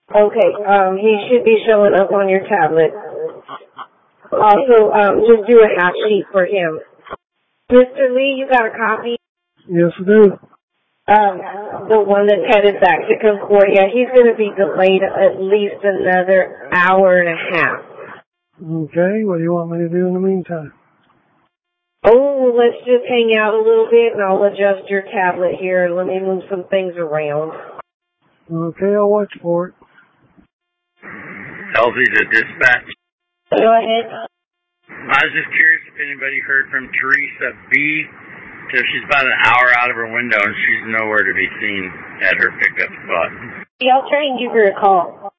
Okay, he should be showing up on your tablet. Also, just do a half sheet for him. Mr. Lee, you got a copy? Yes, I do. The one that's headed back to Concordia, he's going to be delayed at least another hour and a half. Okay, what do you want me to do in the meantime? Oh, let's just hang out a little bit and I'll adjust your tablet here. Let me move some things around. Okay, I'll watch for it. Elsie to dispatch. Go ahead. I was just curious if anybody heard from Teresa B. So she's about an hour out of her window and she's nowhere to be seen at her pickup spot. I'll try and give her a call.